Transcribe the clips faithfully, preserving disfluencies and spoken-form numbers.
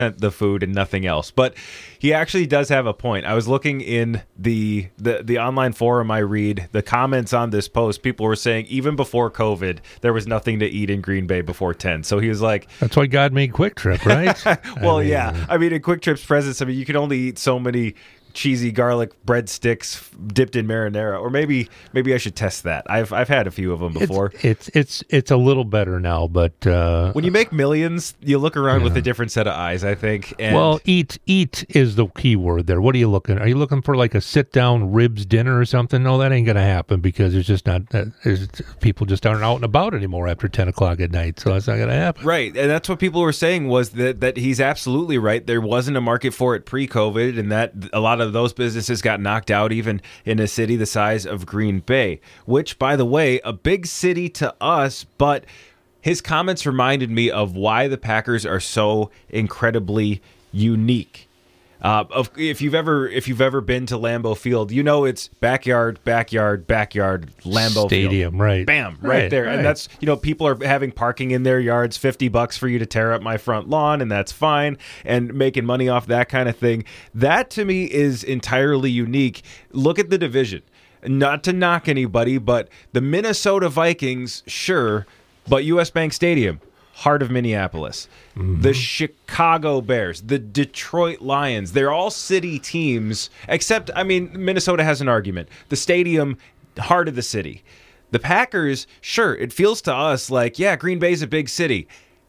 the food and nothing else. But he actually does have a point. I was looking in the, the the online forum I read, the comments on this post, people were saying even before COVID, there was nothing to eat in Green Bay before ten. So he was like... That's why God made Quick Trip, right? well, I mean, yeah. I mean, in Quick Trip's presence, I mean, you can only eat so many cheesy garlic breadsticks dipped in marinara, or maybe maybe I should test that. I've I've had a few of them before. It's it's it's, it's a little better now, but uh, when you make millions, you look around yeah. with a different set of eyes, I think. And well, eat eat is the key word there. What are you looking? Are you looking for like a sit down ribs dinner or something? No, that ain't gonna happen because it's just not. It's, people just aren't out and about anymore after ten o'clock at night, so that's not gonna happen. Right, and that's what people were saying was that that he's absolutely right. There wasn't a market for it pre-COVID, and that a lot of those businesses got knocked out even in a city the size of Green Bay, which, by the way, a big city to us, but his comments reminded me of why the Packers are so incredibly unique. Uh, of, if you've ever if you've ever been to Lambeau Field, you know it's backyard, backyard, backyard, Lambeau Stadium, Field. right? Bam, right, right there, right. And that's you know people are having parking in their yards, fifty bucks for you to tear up my front lawn, and that's fine, and making money off that kind of thing. That to me is entirely unique. Look at the division. Not to knock anybody, but the Minnesota Vikings, sure, but U S Bank Stadium. Heart of Minneapolis, mm-hmm. the Chicago Bears, the Detroit Lions. They're all city teams, except, I mean, Minnesota has an argument. The stadium, heart of the city. The Packers, sure, it feels to us like, yeah, Green Bay's a big city.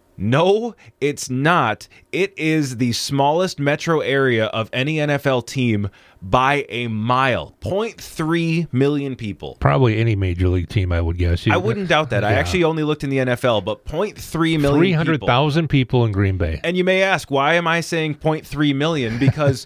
No, it's not. It is the smallest metro area of any N F L team by a mile. zero point three million people. Probably any major league team, I would guess. I wouldn't doubt that. Yeah. I actually only looked in the N F L, but zero point three million three hundred thousand people. people in Green Bay. And you may ask, why am I saying zero point three million? Because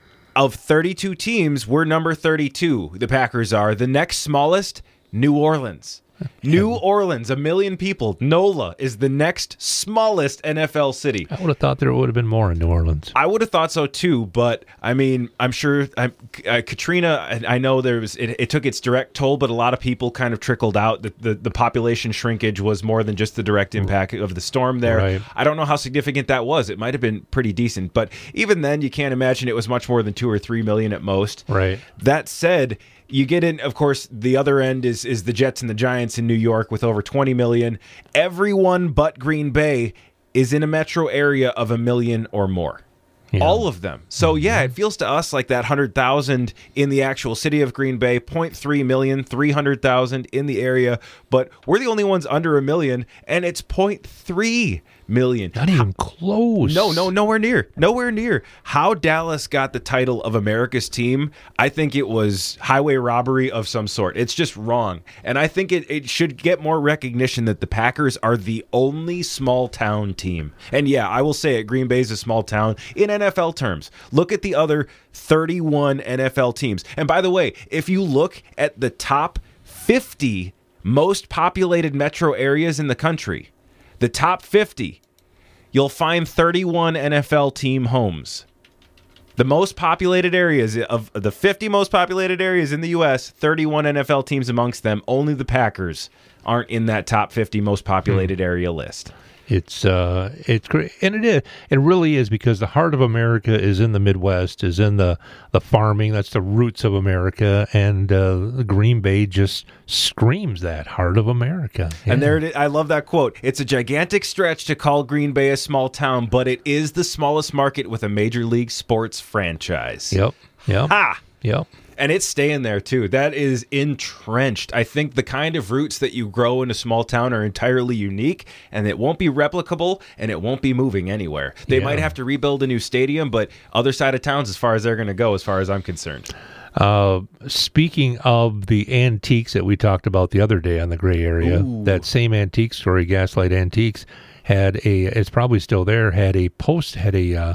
of thirty-two teams, we're number thirty-two, the Packers are. The next smallest, New Orleans. New Orleans, a million people. NOLA is the next smallest N F L city. I would have thought there would have been more in New Orleans. I would have thought so too, but I mean, I'm sure I, uh, Katrina. I, I know there was it, it took its direct toll, but a lot of people kind of trickled out. The, the the population shrinkage was more than just the direct impact of the storm there. Right. I don't know how significant that was. It might have been pretty decent, but even then, you can't imagine it was much more than two or three million at most. Right. That said, you get in, of course, the other end is is the Jets and the Giants in New York with over twenty million. Everyone but Green Bay is in a metro area of a million or more. Yeah. All of them. So, mm-hmm. yeah, it feels to us like that one hundred thousand in the actual city of Green Bay, zero point three million, three hundred thousand in the area. But we're the only ones under a million, and it's zero point three million. Not even close. No, no, nowhere near. Nowhere near. How Dallas got the title of America's team, I think it was highway robbery of some sort. It's just wrong. And I think it, it should get more recognition that the Packers are the only small town team. And yeah, I will say it, Green Bay is a small town in N F L terms. Look at the other thirty-one N F L teams. And by the way, if you look at the top fifty most populated metro areas in the country, the top fifty, you'll find thirty-one N F L team homes. The most populated areas, of the fifty most populated areas in the U S, thirty-one N F L teams amongst them. Only the Packers aren't in that top fifty most populated hmm. area list. It's uh, it's great, and it is. It really is, because the heart of America is in the Midwest, is in the, the farming. That's the roots of America, and uh, Green Bay just screams that heart of America. Yeah. And there, it is. I love that quote. It's a gigantic stretch to call Green Bay a small town, but it is the smallest market with a major league sports franchise. Yep. Yep. Ha. Yep. And it's staying there, too. That is entrenched. I think the kind of roots that you grow in a small town are entirely unique, and it won't be replicable, and it won't be moving anywhere. They yeah. might have to rebuild a new stadium, but other side of town's as far as they're going to go, as far as I'm concerned. Uh, speaking of the antiques that we talked about the other day on the Gray Area, Ooh. that same antique store, Gaslight Antiques, had a, it's probably still there, had a post, had a, uh,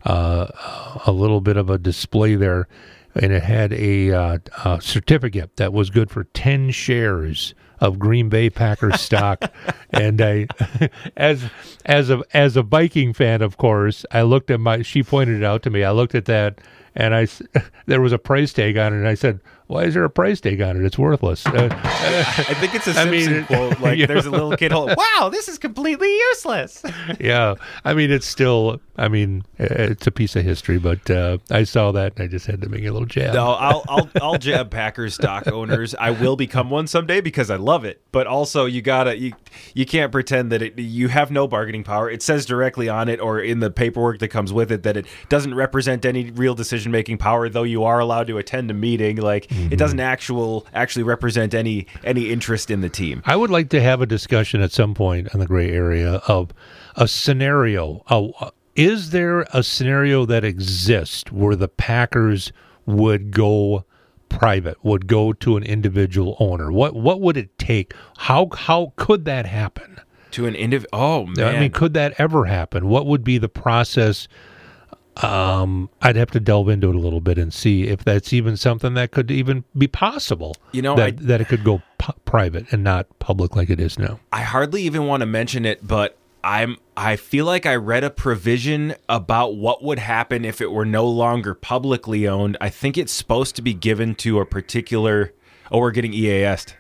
uh, a little bit of a display there. And it had a, uh, a certificate that was good for ten shares of Green Bay Packers stock. And I, as as a as a Viking fan, of course, I looked at my. She pointed it out to me. I looked at that, and I there was a price tag on it, and I said, why is there a price tag on it? It's worthless. Uh, I think it's a Simpson I mean, quote. Like, yeah. there's a little kid holding, wow, this is completely useless. Yeah. I mean, it's still, I mean, it's a piece of history, but uh, I saw that and I just had to make a little jab. No, I'll, I'll, I'll jab Packers stock owners. I will become one someday because I love it. But also, you gotta, you, you can't pretend that it, you have no bargaining power. It says directly on it or in the paperwork that comes with it that it doesn't represent any real decision-making power, though you are allowed to attend a meeting. Like, mm-hmm. It doesn't actual actually represent any any interest in the team. I would like to have a discussion at some point in the gray area of a scenario. Uh, is there a scenario that exists where the Packers would go private, would go to an individual owner? What what would it take? How how could that happen? To an indiv? Oh man! I mean, could that ever happen? What would be the process? Um, I'd have to delve into it a little bit and see if that's even something that could even be possible. You know, that, I, that it could go pu- private and not public like it is now. I hardly even want to mention it, but I'm I feel like I read a provision about what would happen if it were no longer publicly owned. I think it's supposed to be given to a particular. Oh, we're getting E A S'd.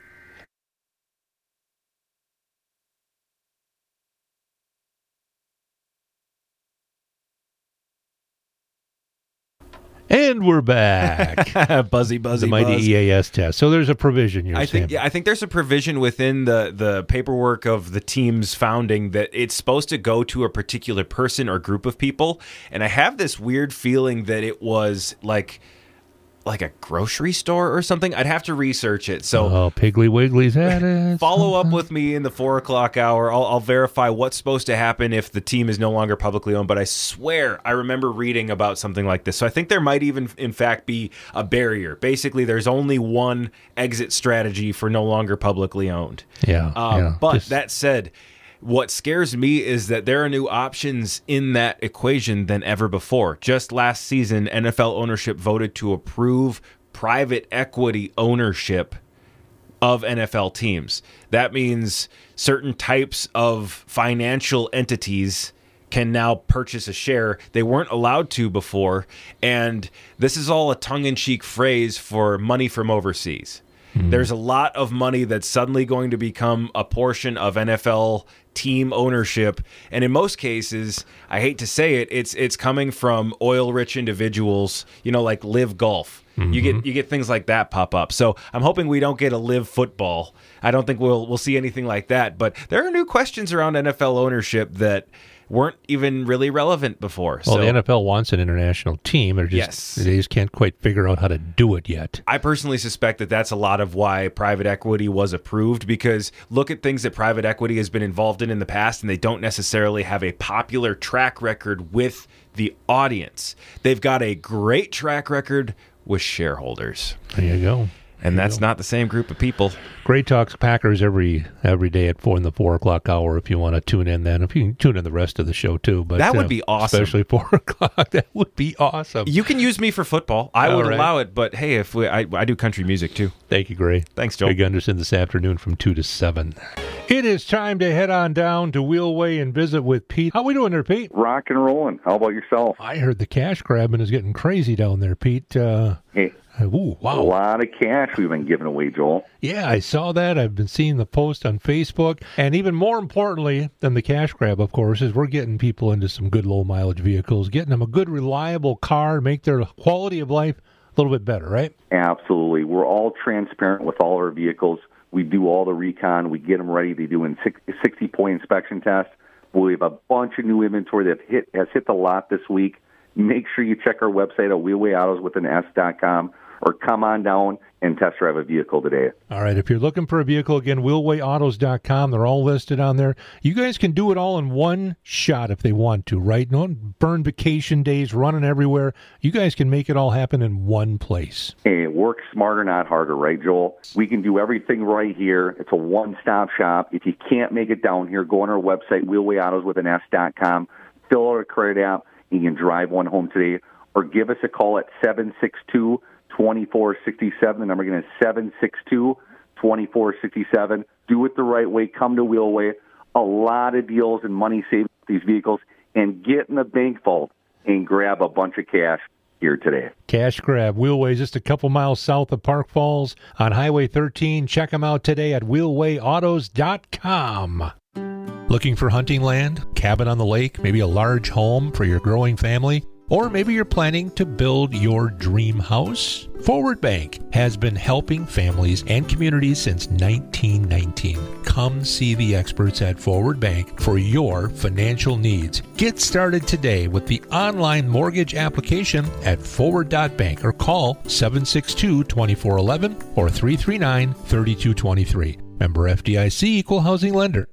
And we're back. buzzy, buzzy, the mighty buzz. E A S test. So there's a provision you're I saying. think, yeah, I think there's a provision within the, the paperwork of the team's founding that it's supposed to go to a particular person or group of people. And I have this weird feeling that it was like like a grocery store or something. I'd have to research it. So oh, Piggly Wiggly's at it. Follow up with me in the four o'clock hour. I'll, I'll verify what's supposed to happen if the team is no longer publicly owned. But I swear I remember reading about something like this. So I think there might even, in fact, be a barrier. Basically, there's only one exit strategy for no longer publicly owned. Yeah. Um, yeah. But Just... that said, what scares me is that there are new options in that equation than ever before. Just last season, N F L ownership voted to approve private equity ownership of N F L teams. That means certain types of financial entities can now purchase a share they weren't allowed to before. And this is all a tongue-in-cheek phrase for money from overseas. Mm-hmm. There's a lot of money that's suddenly going to become a portion of N F L team ownership, and in most cases, I hate to say it, it's it's coming from oil-rich individuals, you know, like Live Golf. Mm-hmm. You get you get things like that pop up. So I'm hoping we don't get a Live Football. I don't think we'll we'll see anything like that. But there are new questions around N F L ownership that weren't even really relevant before. Well, so, the N F L wants an international team. Or just, yes. They just can't quite figure out how to do it yet. I personally suspect that that's a lot of why private equity was approved, because look at things that private equity has been involved in in the past, and they don't necessarily have a popular track record with the audience. They've got a great track record with shareholders. There you go. And that's not the same group of people. Great Talks Packers every every day at four in the four o'clock hour. If you want to tune in, then if you can tune in the rest of the show too, but that would uh, be awesome. Especially four o'clock, that would be awesome. You can use me for football. I All would right. allow it, but hey, if we, I, I do country music too. Thank you, Gray. Thanks, Joel. Greg Gunderson this afternoon from two to seven. It is time to head on down to Wheelway and visit with Pete. How we doing there, Pete? Rock and rolling. How about yourself? I heard the cash grabbing is getting crazy down there, Pete. Uh, hey, ooh, wow. A lot of cash we've been giving away, Joel. Yeah, I saw that. I've been seeing the post on Facebook. And even more importantly than the cash grab, of course, is we're getting people into some good low-mileage vehicles, getting them a good, reliable car, make their quality of life a little bit better, right? Absolutely. We're all transparent with all our vehicles. We do all the recon. We get them ready. They do a sixty-point inspection test. We have a bunch of new inventory that hit, has hit the lot this week. Make sure you check our website at wheelway autos with an S dot com, or come on down and test drive a vehicle today. All right, if you're looking for a vehicle, again, wheelway autos dot com. They're all listed on there. You guys can do it all in one shot if they want to, right? Don't burn vacation days running everywhere. You guys can make it all happen in one place. Hey, work smarter, not harder, right, Joel? We can do everything right here. It's a one-stop shop. If you can't make it down here, go on our website, wheelway autos with an S dot com, fill out a credit app, and you can drive one home today, or give us a call at seven six two, two four six seven. The number again is seven six two, two four six seven. Do it the right way. Come to Wheelway. A lot of deals and money saved with these vehicles. And get in the bank vault and grab a bunch of cash. here today. Cash grab. Wheelway's just a couple miles south of Park Falls on Highway thirteen. Check them out today at wheelway autos dot com. Looking for hunting land, cabin on the lake, maybe a large home for your growing family? Or maybe you're planning to build your dream house? Forward Bank has been helping families and communities since nineteen nineteen. Come see the experts at Forward Bank for your financial needs. Get started today with the online mortgage application at forward dot bank or call seven six two, two four one one or three three nine, three two two three. Member F D I C, Equal Housing Lender.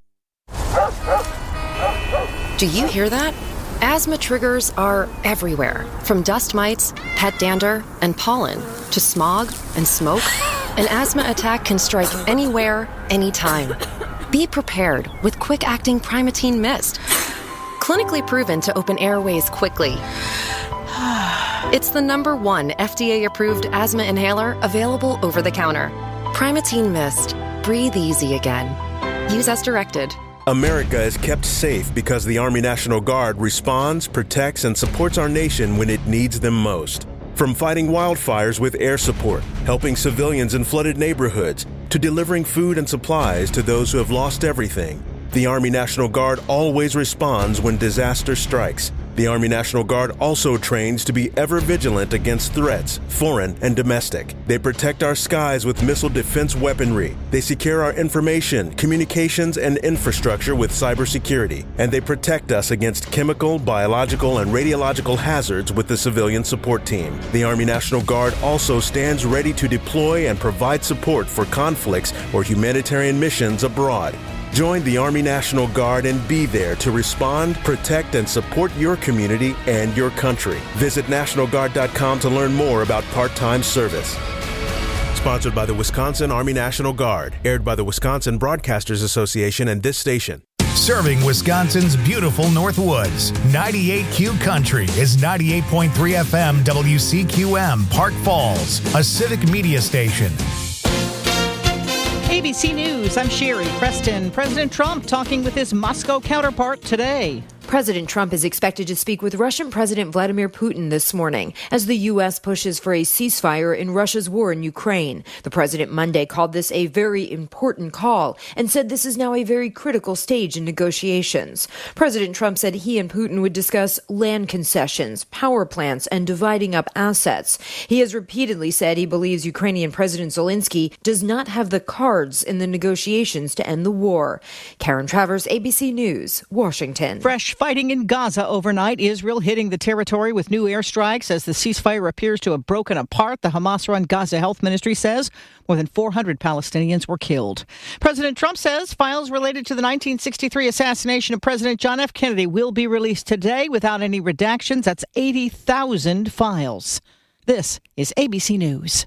Do you hear that? Asthma triggers are everywhere, from dust mites, pet dander, and pollen, to smog and smoke. An asthma attack can strike anywhere, anytime. Be prepared with quick-acting Primatene Mist. Clinically proven to open airways quickly. It's the number one F D A-approved asthma inhaler available over the counter. Primatene Mist. Breathe easy again. Use as directed. America is kept safe because the Army National Guard responds, protects, and supports our nation when it needs them most. From fighting wildfires with air support, helping civilians in flooded neighborhoods, to delivering food and supplies to those who have lost everything, the Army National Guard always responds when disaster strikes. The Army National Guard also trains to be ever vigilant against threats, foreign and domestic. They protect our skies with missile defense weaponry. They secure our information, communications, and infrastructure with cybersecurity. And they protect us against chemical, biological, and radiological hazards with the civilian support team. The Army National Guard also stands ready to deploy and provide support for conflicts or humanitarian missions abroad. Join the Army National Guard and be there to respond, protect, and support your community and your country. Visit National Guard dot com to learn more about part-time service. Sponsored by the Wisconsin Army National Guard. Aired by the Wisconsin Broadcasters Association and this station. Serving Wisconsin's beautiful Northwoods. ninety-eight Q Country is ninety-eight point three F M W C Q M Park Falls, a civic media station. A B C News, I'm Sherry Preston. President Trump talking with his Moscow counterpart today. President Trump is expected to speak with Russian President Vladimir Putin this morning as the U S pushes for a ceasefire in Russia's war in Ukraine. The president Monday called this a very important call and said this is now a very critical stage in negotiations. President Trump said he and Putin would discuss land concessions, power plants, and dividing up assets. He has repeatedly said he believes Ukrainian President Zelensky does not have the cards in the negotiations to end the war. Karen Travers, A B C News, Washington. Fresh fighting in Gaza overnight. Israel hitting the territory with new airstrikes as the ceasefire appears to have broken apart. The Hamas-run Gaza Health Ministry says more than four hundred Palestinians were killed. President Trump says files related to the nineteen sixty-three assassination of President John F. Kennedy will be released today without any redactions. That's eighty thousand files. This is A B C News.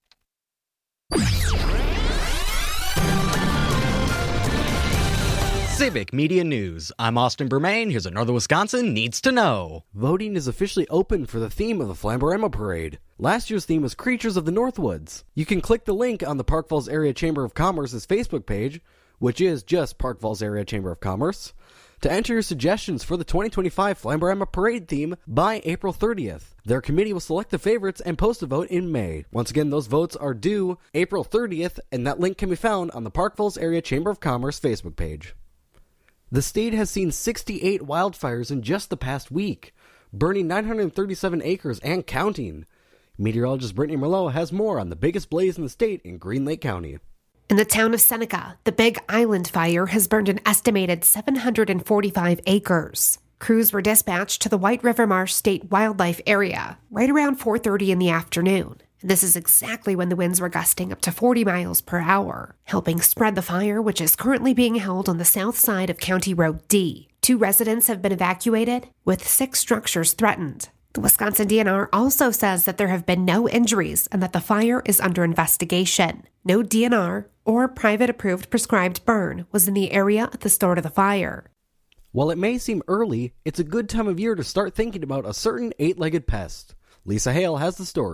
Civic Media News. I'm Austin Bermain. Here's what Northern Wisconsin needs to know. Voting is officially open for the theme of the Flamborama Parade. Last year's theme was Creatures of the Northwoods. You can click the link on the Park Falls Area Chamber of Commerce's Facebook page, which is just Park Falls Area Chamber of Commerce, to enter your suggestions for the twenty twenty-five Flamborama Parade theme by April thirtieth. Their committee will select the favorites and post a vote in May. Once again, those votes are due April thirtieth, and that link can be found on the Park Falls Area Chamber of Commerce Facebook page. The state has seen sixty-eight wildfires in just the past week, burning nine hundred thirty-seven acres and counting. Meteorologist Brittany Merlot has more on the biggest blaze in the state in Green Lake County. In the town of Seneca, the Big Island Fire has burned an estimated seven hundred forty-five acres. Crews were dispatched to the White River Marsh State Wildlife Area right around four thirty in the afternoon. This is exactly when the winds were gusting up to forty miles per hour, helping spread the fire, which is currently being held on the south side of County Road D. Two residents have been evacuated, with six structures threatened. The Wisconsin D N R also says that there have been no injuries and that the fire is under investigation. No D N R or private-approved prescribed burn was in the area at the start of the fire. While it may seem early, it's a good time of year to start thinking about a certain eight-legged pest. Lisa Hale has the story.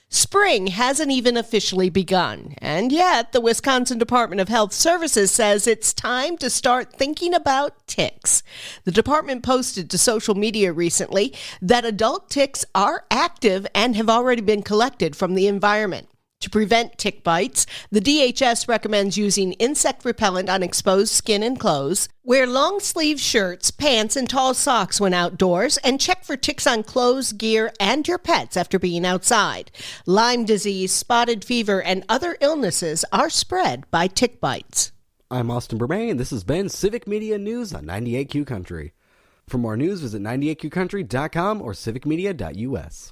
Spring hasn't even officially begun, and yet the Wisconsin Department of Health Services says it's time to start thinking about ticks. The department posted to social media recently that adult ticks are active and have already been collected from the environment. To prevent tick bites, the D H S recommends using insect repellent on exposed skin and clothes, wear long-sleeve shirts, pants, and tall socks when outdoors, and check for ticks on clothes, gear, and your pets after being outside. Lyme disease, spotted fever, and other illnesses are spread by tick bites. I'm Austin Bermay, and this has been Civic Media News on ninety-eight Q Country. For more news, visit ninety-eight q country dot com or civic media dot u s.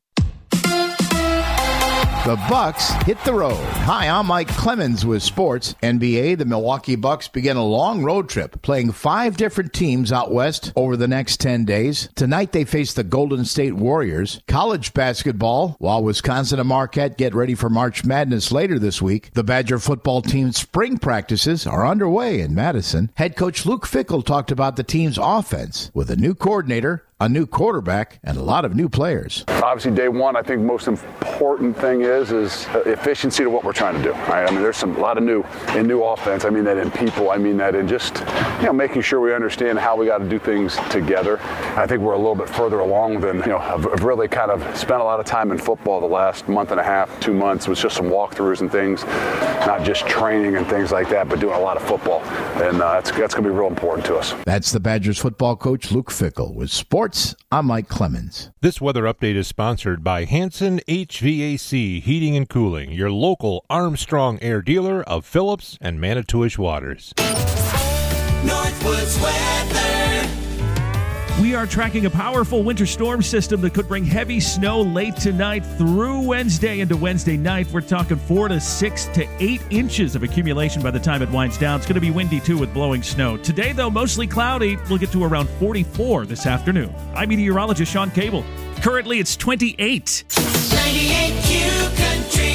The Bucks hit the road. Hi, I'm Mike Clemens with sports. N B A, the Milwaukee Bucks begin a long road trip, playing five different teams out west over the next ten days. Tonight, they face the Golden State Warriors. College basketball, while Wisconsin and Marquette get ready for March Madness later this week, the Badger football team's spring practices are underway in Madison. Head coach Luke Fickell talked about the team's offense with a new coordinator, a new quarterback, and a lot of new players. Obviously, day one, I think most important thing is is efficiency to what we're trying to do. Right? I mean, there's some a lot of new in new offense. I mean that in people. I mean that in just you know making sure we understand how we got to do things together. I think we're a little bit further along than you know. I've, I've really kind of spent a lot of time in football the last month and a half, two months. It was just some walkthroughs and things, not just training and things like that, but doing a lot of football, and uh, that's that's going to be real important to us. That's the Badgers football coach Luke Fickell with sports. I'm Mike Clemens. This weather update is sponsored by Hanson H V A C Heating and Cooling, your local Armstrong Air dealer of Phillips and Manitowish Waters. Northwoods weather. We are tracking a powerful winter storm system that could bring heavy snow late tonight through Wednesday into Wednesday night. We're talking four to six to eight inches of accumulation by the time it winds down. It's going to be windy, too, with blowing snow. Today, though, mostly cloudy. We'll get to around forty-four this afternoon. I'm meteorologist Sean Cable. Currently, it's twenty-eight. ninety-eight Q Country.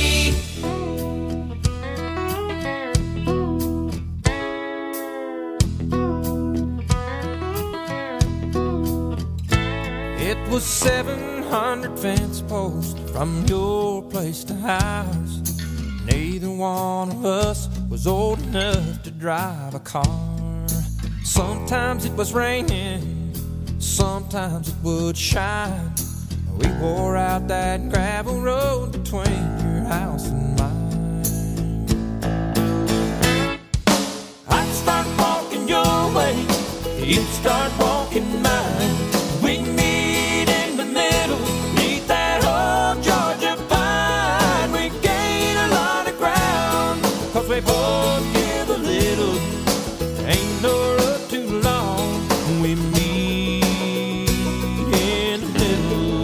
It was seven hundred fence posts from your place to ours. Neither one of us was old enough to drive a car. Sometimes it was raining, sometimes it would shine. We wore out that gravel road between your house and mine. I'd start walking your way, you'd start walking mine. We meet in the middle, neath that old Georgia pine. We gain a lot of ground, cause we both give a little. Ain't no road too long, we meet in the middle.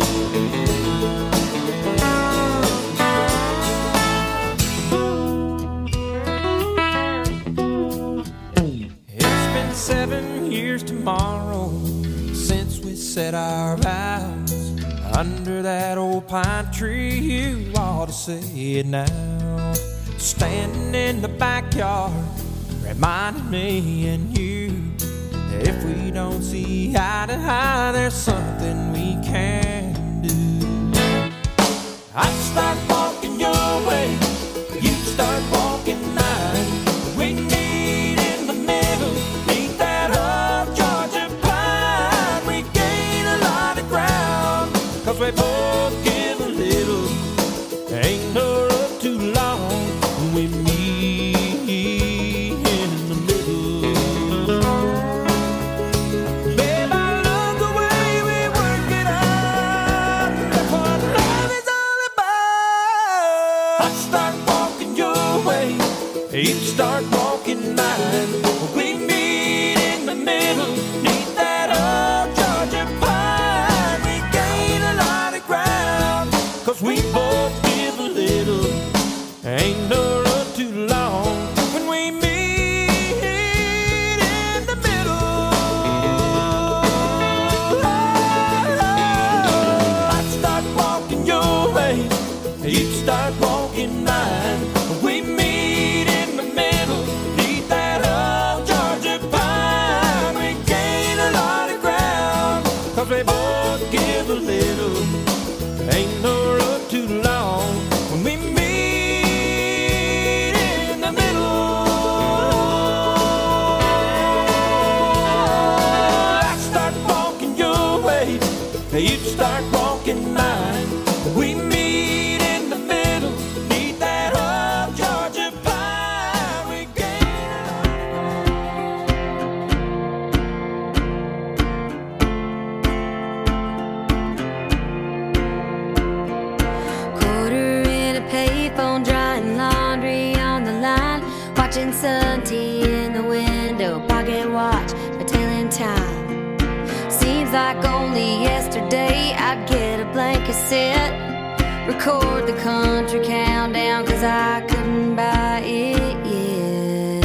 It's been seven years tomorrow since we said our vows under that old pine tree. You ought to say it now. Standing in the backyard, reminding me and you that if we don't see eye to eye, there's something we can do. I'd start walking your way, you'd start walking mine. We meet in the middle, neath that old Georgia pine. We gain a lot of ground, cause we both give a little. Ain't no road too long, we meet in the middle. Babe, I love the way we work it out. That's what love is all about. I start walking your way, you start walking mine. We meet in the middle, neath that old Georgia pine. We gain a lot of ground, cause we both give a little. Ain't no road too long when we meet in the middle. I'd start walking your way, you'd start walking mine. We meet in the middle, neath that old Georgia pine. We gain a lot of ground, cause we both give a little. Ain't no road too long walking mine. We meet in the middle, need that old Georgia pine. We Quarter in a payphone, drying laundry on the line, watching sun tea in the window, pocket watch, my tailing time. Seems like only yesterday I'd get a blank cassette, record the country countdown, cause I couldn't buy it yet.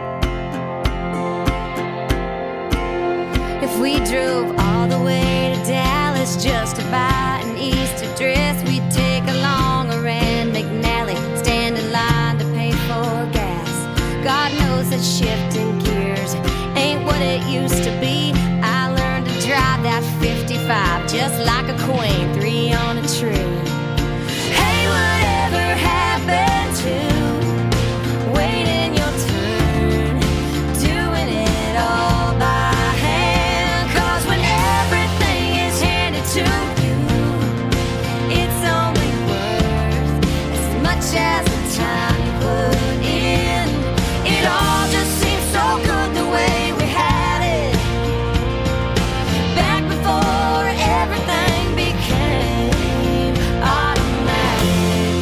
If we drove all the way to Dallas just to buy an Easter dress, we'd take along a Rand McNally, stand in line to pay for gas. God knows that shifting gears ain't what it used to be. I learned to drive that fifty-five just like a queen, three on a tree. Hey, whatever happened to waiting your turn, doing it all by hand? Cause when everything is handed to you, it's only worth as much as the time you put in. It all just seems so good the way we had it back before everything became automatic.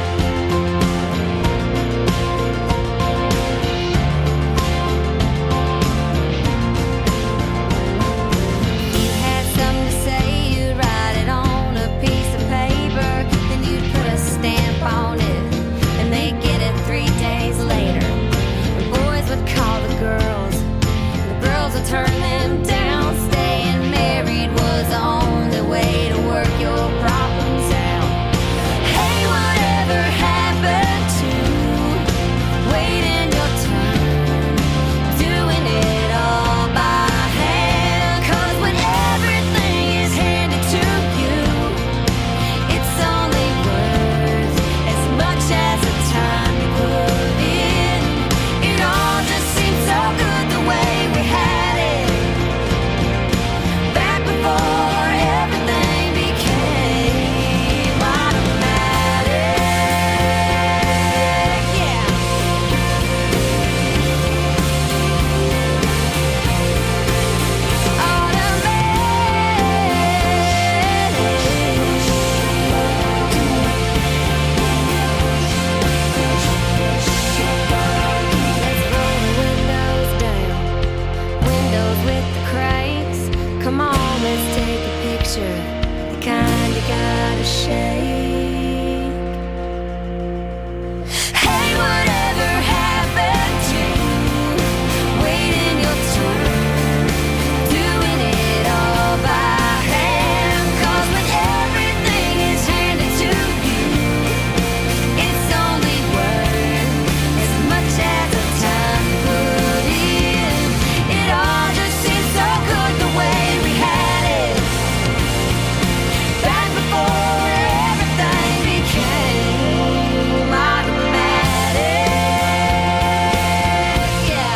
You had something to say, you'd write it on a piece of paper, then you'd put a stamp on it, and they'd get it three days later. The boys would call the girls, and the girls would turn them down. Staying married was the only way to work your problems out. Hey, whatever happened to waiting your turn, doing it all by hand? Cause when everything is handed to you, it's only worth as much as the time you put in. It all just seems so good the way we had it back before everything became automatic. Yeah. Windows down, windows with the cranks. Come on, let's take a picture, the kind you gotta shake. Hey, whatever happened to waiting your turn, doing it all by hand? Cause when everything is handed to you, it's only worth as much as the time you put in. It all just seems so good the way we had it back before everything became automatic. Yeah.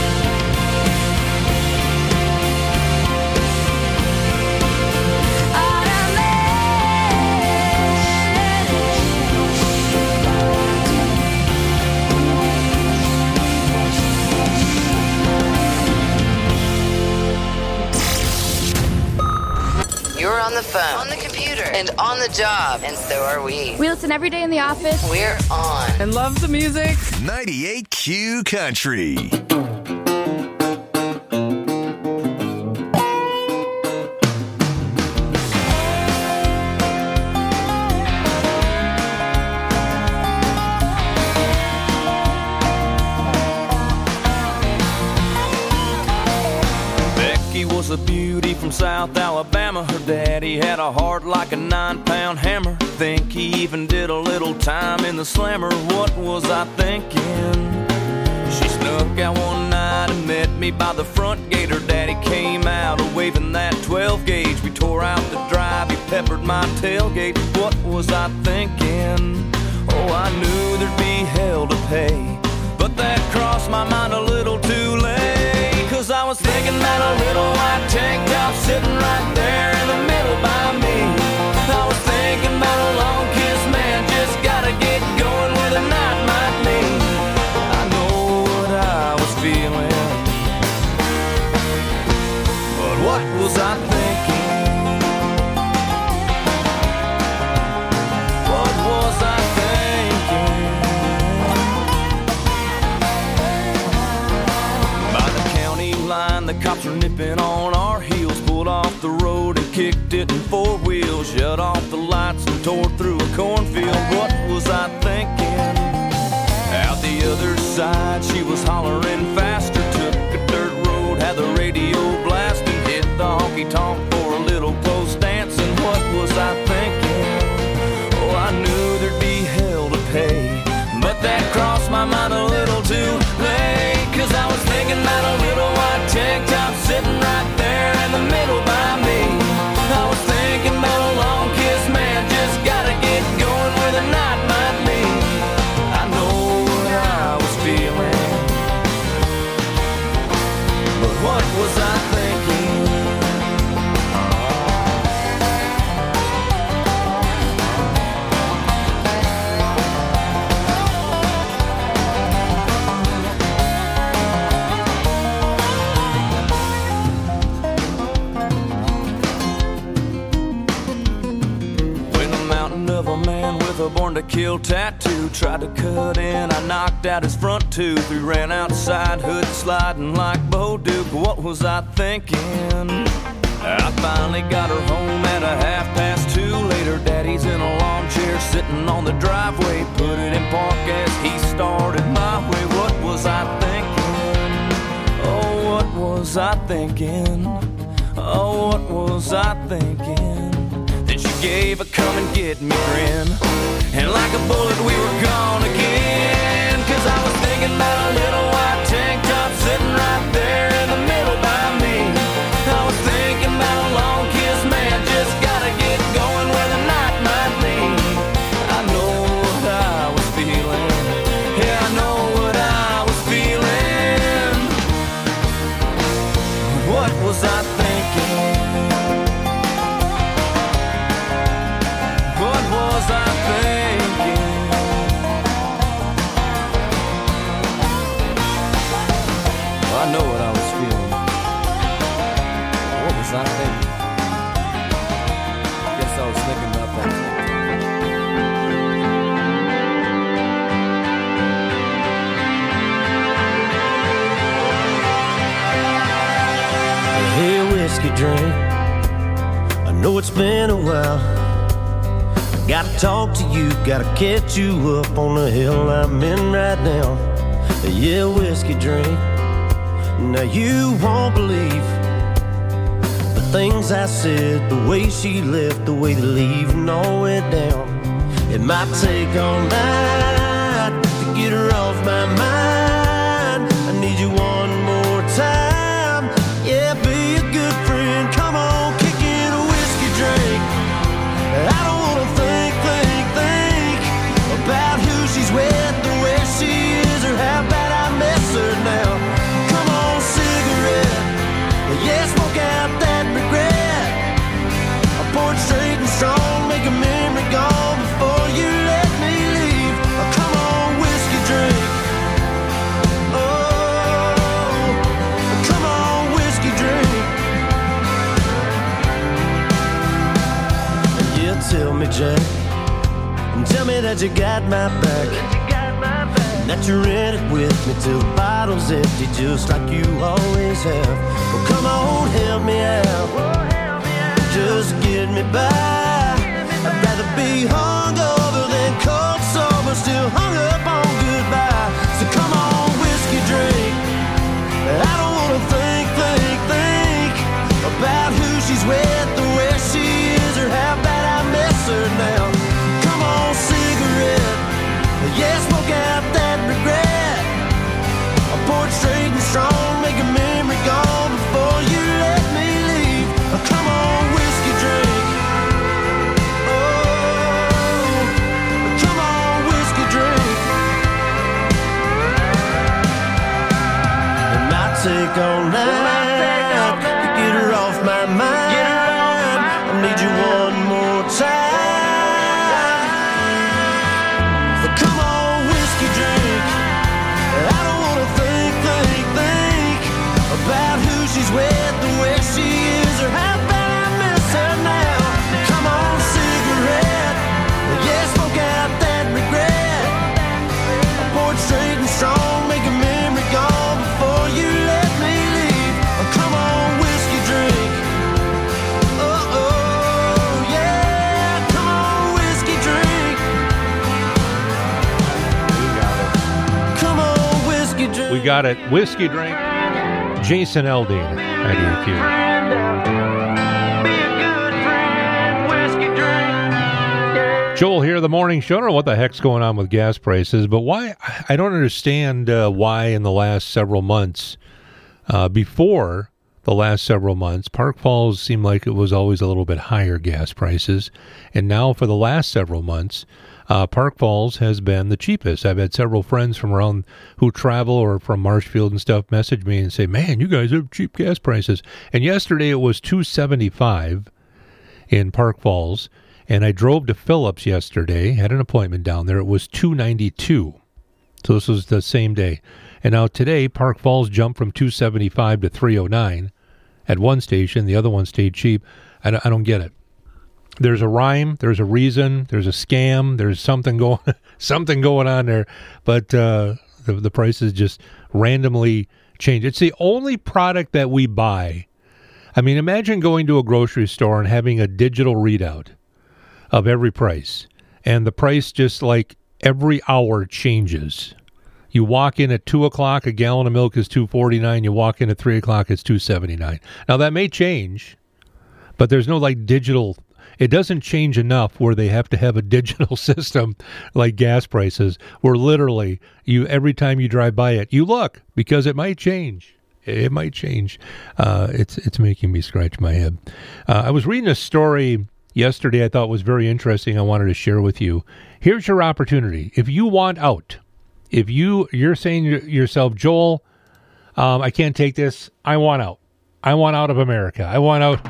You're on the phone, on the computer, and on the job, and so are we. We listen every day in the office. We're on. And love the music. ninety-eight Q Country. Becky was a beauty from South Alabama. Her daddy had a heart like a nine-pound hammer. Think he even did a little time in the slammer. What was I thinking? She snuck out one night and met me by the front gate. Her daddy came out waving that twelve gauge. We tore out the drive, he peppered my tailgate. What was I thinking? Oh, I knew there'd be hell to pay, but that crossed my mind a little too late. Cause I was thinking about a little white tank top sitting right there in the middle by me. I was thinking about a long kiss, man, just gotta get going where the night might lead. I know what I was feeling, but what was I thinking? What was I thinking? By the county line, the cops were nipping on our heels, pulled off the road and kicked it in four wheels, shut off the lights and tore through a cornfield. What was I thinking? Out the other side, she was hollering faster, took a dirt road, had the radio blasting, hit the honky-tonk for a little close dancing. What was I thinking? Oh, I knew there'd be hell to pay, but that crossed my mind a little too late. Cause I was thinking about a little white tank top sitting right there in the middle by me. I was thinking about a long kiss, man, just gotta get going where the night might lead. I know what I was feeling, but what was I thinking? A born to kill tattoo tried to cut in, I knocked out his front tooth. We ran outside, hood sliding like Bo Duke. What was I thinking? I finally got her home at a half past two. Later, daddy's in a lawn chair sitting on the driveway, put it in park as he started my way. What was I thinking? Oh, what was I thinking? Oh, what was I thinking? Then she gave a come and get me grin, and like a bullet we were gone again. Cause I was thinking about a little white tank top sitting right there in the middle by me. I was thinking about a long kiss, man, just gotta get going where the night might lead. I know what I was feeling, yeah, I know what I was feeling. What was I thinking? What was I thinking? Well, I know what I was feeling. What was I thinking? Guess I was thinking about that. Hey, whiskey drink, I know it's been a while. Gotta talk to you, gotta catch you up on the hill I'm in right now. Yeah, whiskey drink. Now you won't believe the things I said, the way she left, the way the leaving all went down. It might take all night to get her off my mind. I need you one more time. Yeah, be a good friend. Come on, kick in a whiskey drink. I don't wanna think, think, think about who she's with, or where she is, or how bad I miss her now. Come on, cigarette, yeah, smoke out that regret. I pour it straight and strong, make a memory gone before you let me leave. Oh, come on, whiskey drink. Oh, come on, whiskey drink. Yeah, tell me, Jack, tell me that you got my back, and that you're in it with me till the bottle's empty, just like you always have. Well, come on, help me out, just get me by. I'd rather be hungover than cold sober, still hung up on goodbye. So come on, whiskey drink. I don't wanna think, think, think about who she's with, or where she is, or how bad I miss her now. Come on, cigarette, yeah, smoke out that regret. I pour it straight and strong, make a memory gone before you let me leave. Oh, come on, whiskey drink. got it. Whiskey Drink, Jason Aldean, ninety-eight Q. Joel here, the morning show. I don't know what the heck's going on with gas prices, but why? I don't understand uh, why in the last several months, uh, before the last several months, Park Falls seemed like it was always a little bit higher gas prices. And now for the last several months, uh, Park Falls has been the cheapest. I've had several friends from around who travel or from Marshfield and stuff message me and say, man, you guys have cheap gas prices. And yesterday it was two seventy-five in Park Falls. And I drove to Phillips yesterday, had an appointment down there. It was two ninety-two. So this was the same day. And now today, Park Falls jumped from two seventy-five to three oh nine at one station. The other one stayed cheap. I don't, I don't get it. There's a rhyme. There's a reason. There's a scam. There's something going something going on there. But uh, the, the prices just randomly change. It's the only product that we buy. I mean, imagine going to a grocery store and having a digital readout of every price. And the price just like every hour changes. You walk in at two o'clock, a gallon of milk is two forty-nine. You walk in at three o'clock, it's two seventy-nine. Now, that may change, but there's no, like, digital. It doesn't change enough where they have to have a digital system like gas prices, where literally you every time you drive by it, you look, because it might change. It might change. Uh, it's it's making me scratch my head. Uh, I was reading a story yesterday I thought was very interesting. I wanted to share with you. Here's your opportunity. If you want out, if you, you're saying to yourself, Joel, um, I can't take this. I want out. I want out of America. I want out.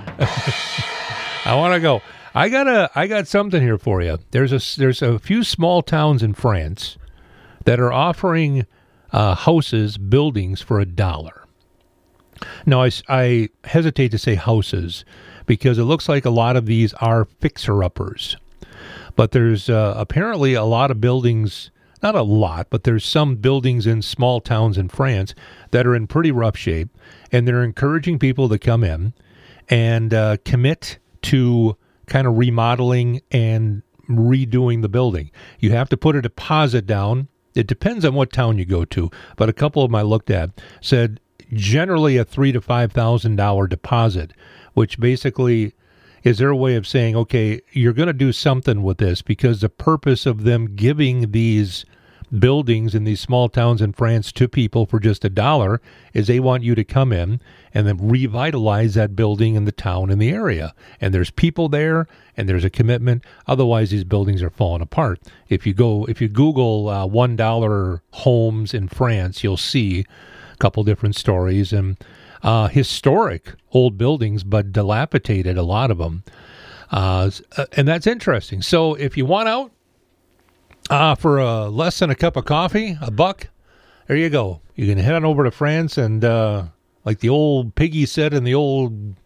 I want to go. I got a, I got something here for you. There's a, there's a few small towns in France that are offering uh, houses, buildings for a dollar. Now, I, I hesitate to say houses because it looks like a lot of these are fixer-uppers. But there's uh, apparently a lot of buildings, not a lot, but there's some buildings in small towns in France that are in pretty rough shape, and they're encouraging people to come in and uh, commit to kind of remodeling and redoing the building. You have to put a deposit down. It depends on what town you go to, but a couple of them I looked at said generally a three to five thousand dollar deposit, which basically is their way of saying, okay, you're going to do something with this, because the purpose of them giving these buildings in these small towns in France to people for just a dollar is they want you to come in and then revitalize that building in the town, in the area. And there's people there, and there's a commitment. Otherwise, these buildings are falling apart. If you go, if you Google uh, one dollar homes in France, you'll see a couple different stories, and uh, historic old buildings, but dilapidated, a lot of them. Uh, and that's interesting. So if you want out, Uh, for uh, less than a cup of coffee, a buck, there you go. You can head on over to France and, uh, like the old piggy said in the old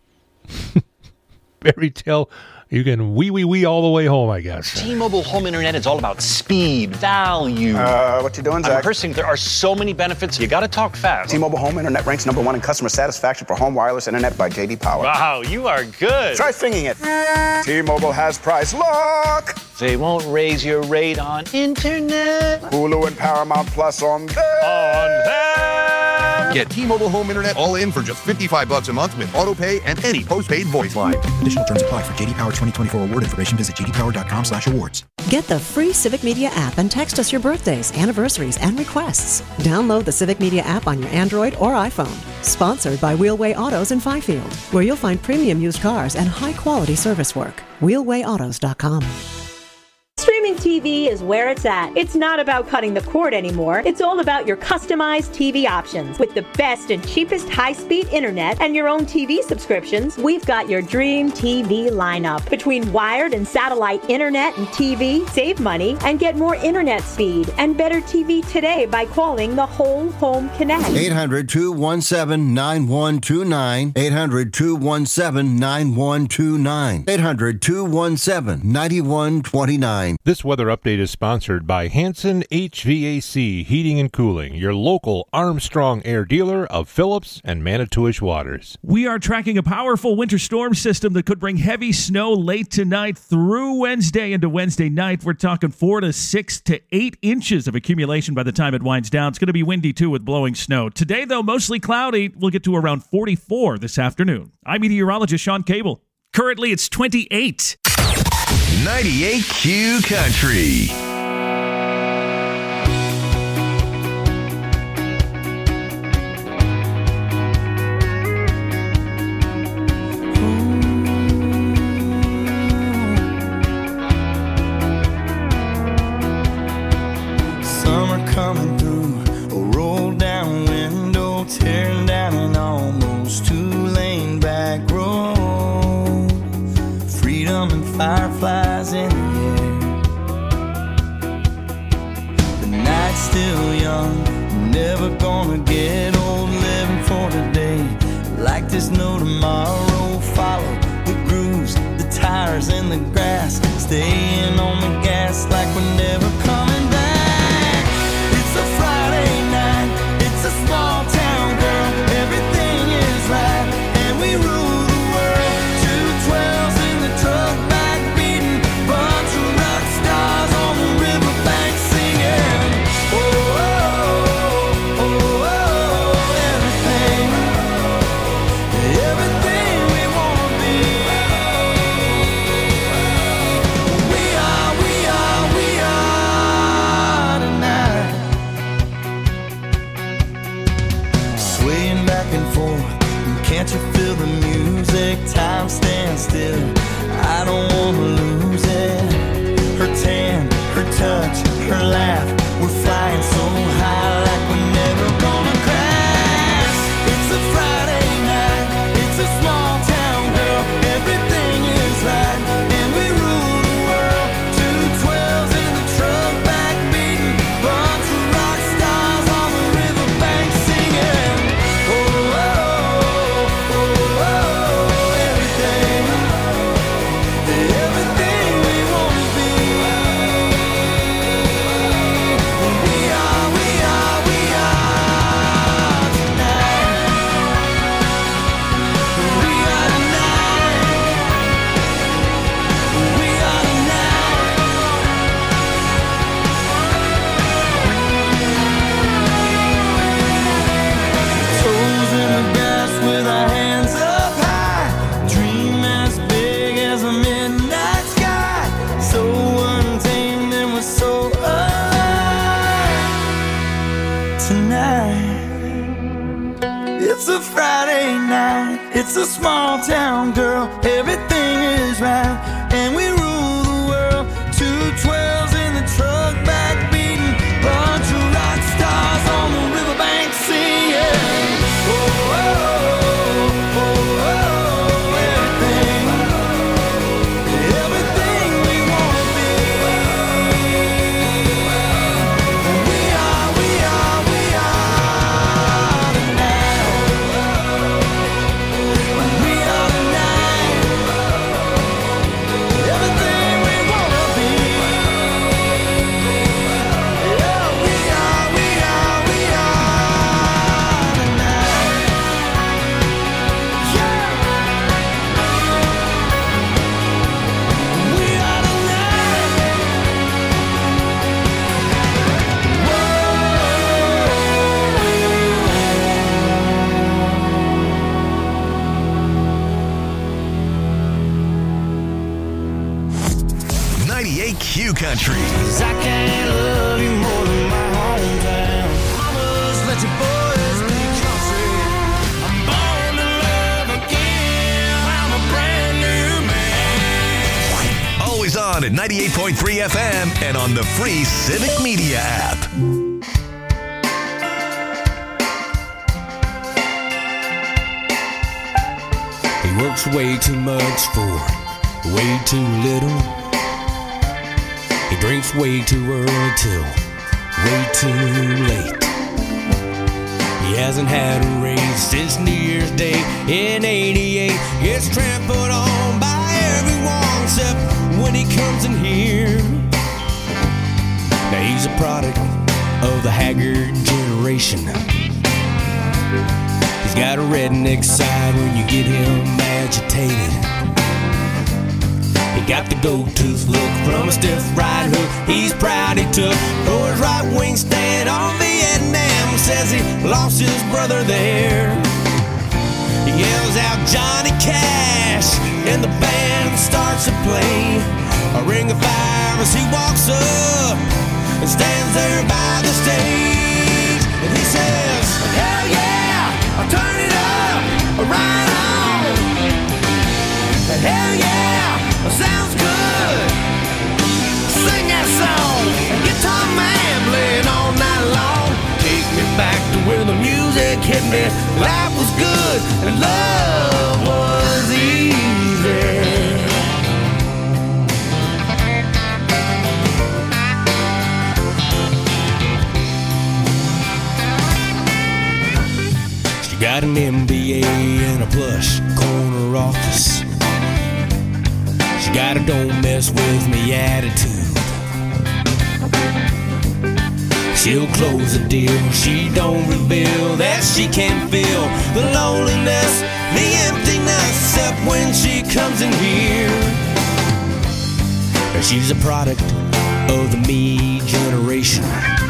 fairy tale, you can wee wee wee all the way home, I guess. T-Mobile Home Internet is all about speed, value. Uh, what you doing, Zach? I'm rehearsing. There are so many benefits. You got to talk fast. T-Mobile Home Internet ranks number one in customer satisfaction for home wireless internet by J D Power. Wow, you are good. Try singing it. T-Mobile has price lock. They won't raise your rate on internet. Hulu and Paramount Plus on them. On them. Get T-Mobile Home Internet all in for just fifty-five bucks a month with auto pay and any postpaid voice line. Additional terms apply. For J D Power twenty twenty-four award information, visit j d power dot com slash awards. Get the free Civic Media app and text us your birthdays, anniversaries, and requests. Download the Civic Media app on your Android or iPhone. Sponsored by Wheelway Autos in Fifield, where you'll find premium used cars and high-quality service work. wheelway autos dot com. Streaming T V is where it's at. It's not about cutting the cord anymore. It's all about your customized T V options. With the best and cheapest high-speed internet and your own T V subscriptions, we've got your dream T V lineup. Between wired and satellite internet and T V, save money and get more internet speed and better T V today by calling the Whole Home Connect. eight hundred, two one seven, nine one two nine. eight hundred, two one seven, nine one two nine. eight hundred, two one seven, nine one two nine. This weather update is sponsored by Hanson H V A C Heating and Cooling, your local Armstrong Air dealer of Phillips and Manitowish Waters. We are tracking a powerful winter storm system that could bring heavy snow late tonight through Wednesday into Wednesday night. We're talking four to six to eight inches of accumulation by the time it winds down. It's going to be windy, too, with blowing snow. Today, though, mostly cloudy. We'll get to around forty-four this afternoon. I'm meteorologist Sean Cable. Currently, it's twenty-eight. ninety-eight Q Country. Summer coming through, a roll down window, tearing down an almost two-lane back road. Freedom and fireflies in the air. The night's still young, never gonna get old. Living for today, like there's no tomorrow. Follow the grooves, the tires and the grass, staying on the gas like we're never coming back. It's a Friday night, it's a small town, girl, everything is right, and we rule the world. Two twelves in the truck back beating, bunch of rock stars on the riverbank singing. Oh, oh, oh, oh, everything, everything we wanna be. We are, we are, we are tonight. Swaying back and forth, can't you feel the music? Time stands still, I don't wanna lose it. Her tan, her touch, her laugh, we're flying so high like we're never gonna crash. It's a Friday night, it's a small town, girl, everything is right, and we rule the world. Two twelves in the truck back beating, bunch of rock stars on the riverbank singing. Oh, oh, oh, oh, oh, everything, everything we wanna be. We are, we are, we are tonight. We are tonight. We are tonight. Toes in the grass with our hands up high. Dream as big as a midnight sky. So untamed and we're so alive tonight. It's a Friday night, it's a small town, girl, everything is right, and we rule the world. Two twelves in the truck back beating, bunch of rock stars on the riverbank singing. Oh, oh, oh, oh, oh, everything, everything we wanna be. We are, we are, we are tonight. We are tonight. Everything we wanna be. Yeah, we are, we are, we are tonight. Yeah. We are ninety-eight Q Country. Cause I can't love you more than my hometown. Mamas, let your boys be country. I'm born to love again. I'm a brand new man. Always on at ninety-eight point three F M and on the free Civic Media app. He works way too much for way too little. He drinks way too early till way too late. He hasn't had a raise since New Year's Day in eighty-eight. Gets trampled on by everyone except when he comes in here. product of the haggard generation. He's got a redneck side when you get him agitated. He got the gold tooth look from a stiff right hook he's proud he took for his right wing stand on Vietnam. Says he lost his brother there. He yells out Johnny Cash and the band starts to play a ring of fire as he walks up and stands there by the stage. And he says, hell yeah, I'll turn it up, right on. Hell yeah, sounds good. Sing that song, guitar man playing all night long. Take me back to where the music hit me. Life was good and love was easy. She got an M B A and a plush corner office. She got a don't mess with me attitude. She'll close the deal, she don't reveal that she can feel the loneliness, the emptiness, except when she comes in here. She's a product of the me generation.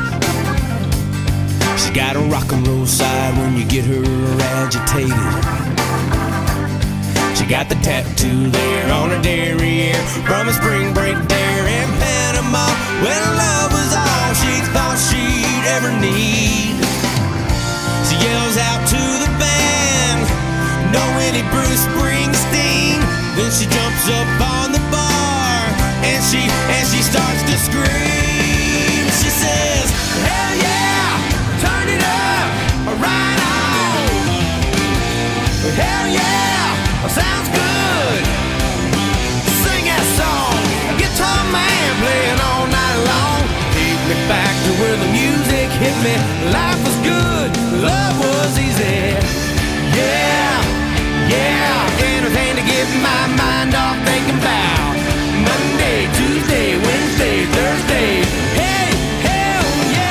She's got a rock and roll side when you get her agitated. She got the tattoo there on her derriere from a spring break there in Panama when love was all she thought she'd ever need. She yells out to the band, no any Bruce Springsteen. Then she jumps up on the bar and she and she starts to scream. She says, hell yeah, turn it up, right on. Hell yeah, sounds good. Sing that song, guitar man playing all night long. Take me back to where the music hit me. Life was good, love was easy. Yeah, yeah, anything to get my mind off thinking about Monday, Tuesday, Wednesday, Thursday. Hey, hell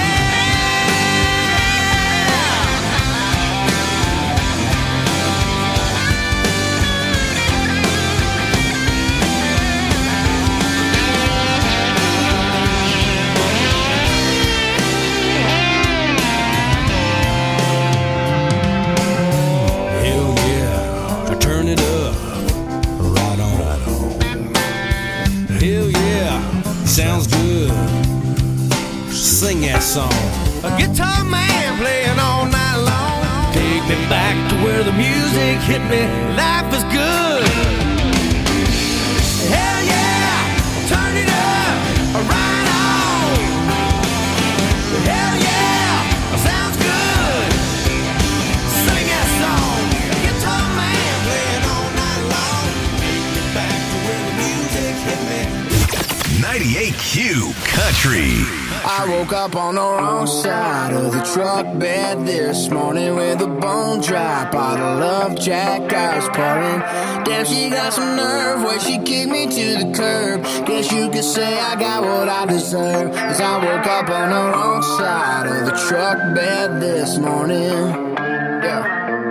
sounds good. Sing that song. A guitar man playing all night long. Take me back to where the music hit me. Life is good. Hell yeah, turn it up, right on. Hell yeah, sounds good. Sing that song. A guitar man playing all night long. Take me back to where the music hit me. ninety-eight Q Country. I woke up on the wrong side of the truck bed this morning with a bone dry bottle of Jack I was pouring. Damn, she got some nerve where she kicked me to the curb. Guess you could say I got what I deserve. Cause I woke up on the wrong side of the truck bed this morning. Yeah.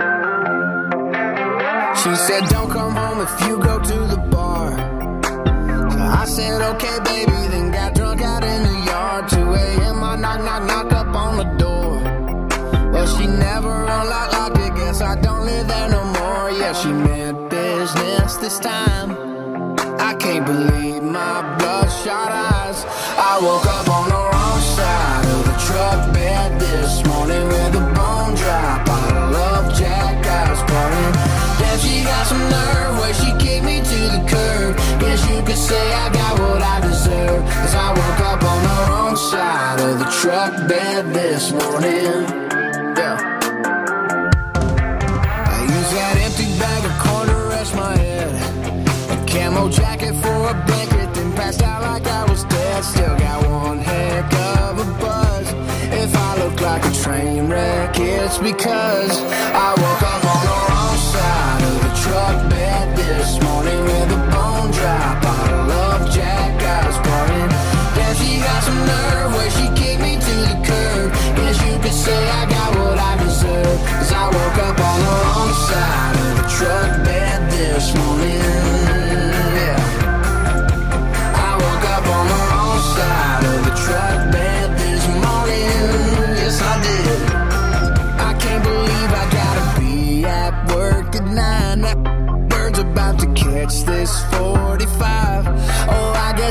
She said don't come home if you go to the bar. I said, okay, baby, then got drunk out in the yard. two a.m. I knock, knock, knock up on the door. Well, she never unlocked, locked it. Guess I don't live there no more. Yeah, she meant business this time. I can't believe my bloodshot eyes. I woke up on the wrong side of the truck bed this morning with a bone dry bottle of Jack I was pouring. Damn, she got some nerve where she kicked me to the curb. Guess you could say I got what I deserve. Cause I woke up on the wrong side of the truck bed this morning. Yeah. I used that empty bag of corn to rest my head. A camo jacket for a blanket, then passed out like I was dead. Still got one heck of a buzz. If I look like a train wreck, it's because I woke up on the wrong side of the truck bed this morning with a bone dry bottle of Jack I was pouring. Damn, she got some nerve where she kicked me